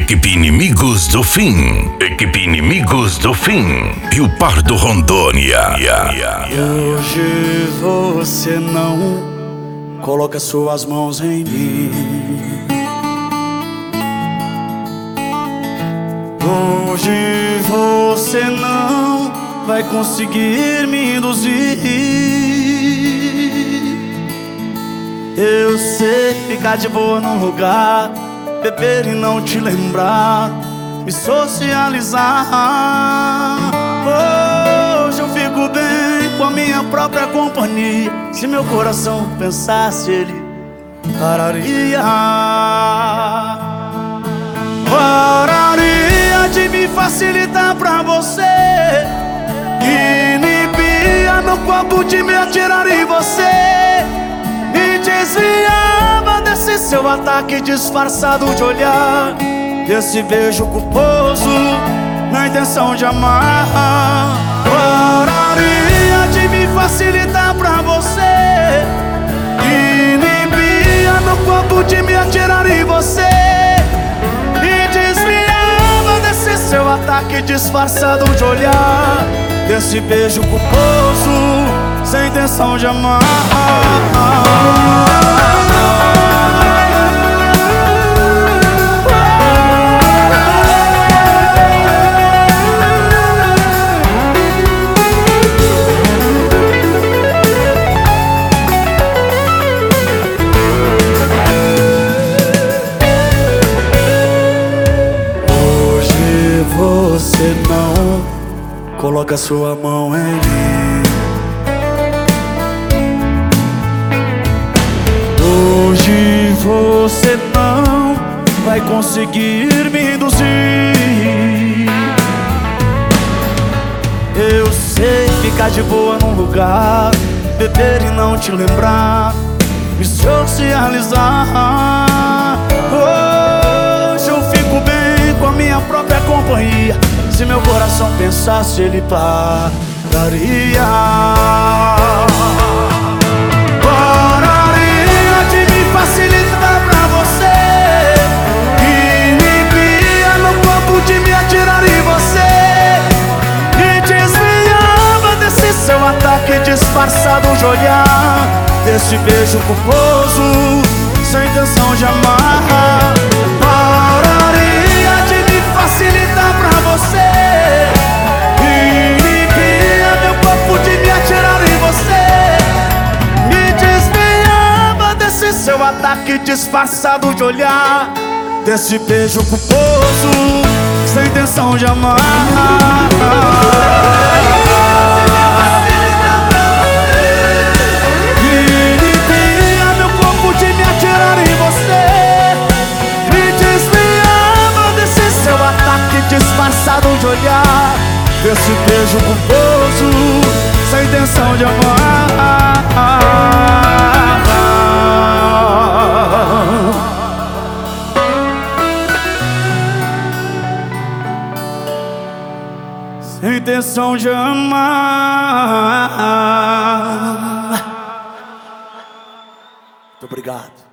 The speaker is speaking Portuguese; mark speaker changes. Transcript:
Speaker 1: Equipe Inimigos do Fim. Equipe Inimigos do Fim. Rio Pardo, Rondônia.
Speaker 2: Hoje você não coloca suas mãos em mim. Hoje você não vai conseguir me induzir. Eu sei ficar de boa num lugar, beber e não te lembrar, me socializar. Hoje eu fico bem com a minha própria companhia. Se meu coração pensasse, ele pararia. Pararia de me facilitar pra você, inibia meu corpo de me atirar em você, me desviava desse seu ataque disfarçado de olhar, desse beijo culposo na intenção de amar. Pararia de me facilitar pra você, inibia meu corpo de me atirar em você, me desviava desse seu ataque disfarçado de olhar, desse beijo culposo sem intenção de amar. Você não coloca sua mão em mim. Hoje você não vai conseguir me induzir. Eu sei ficar de boa num lugar, beber e não te lembrar, me socializar. Hoje eu fico bem com a minha própria companhia. Se meu coração pensasse, ele pararia. Pararia de me facilitar pra você, inibia meu corpo de me atirar em você, me desviava desse seu ataque disfarçado de olhar, desse beijo culposo sem intenção de amar. Pararia de me facilitar pra você, inibia meu corpo de me atirar em você, me desviava desse seu ataque disfarçado de olhar, desse beijo culposo sem intenção de amar. Inibia meu corpo de me atirar em você, me desviava desse seu ataque disfarçado de olhar, desse beijo culposo sem intenção de amar. Sem intenção de amar. Muito obrigado.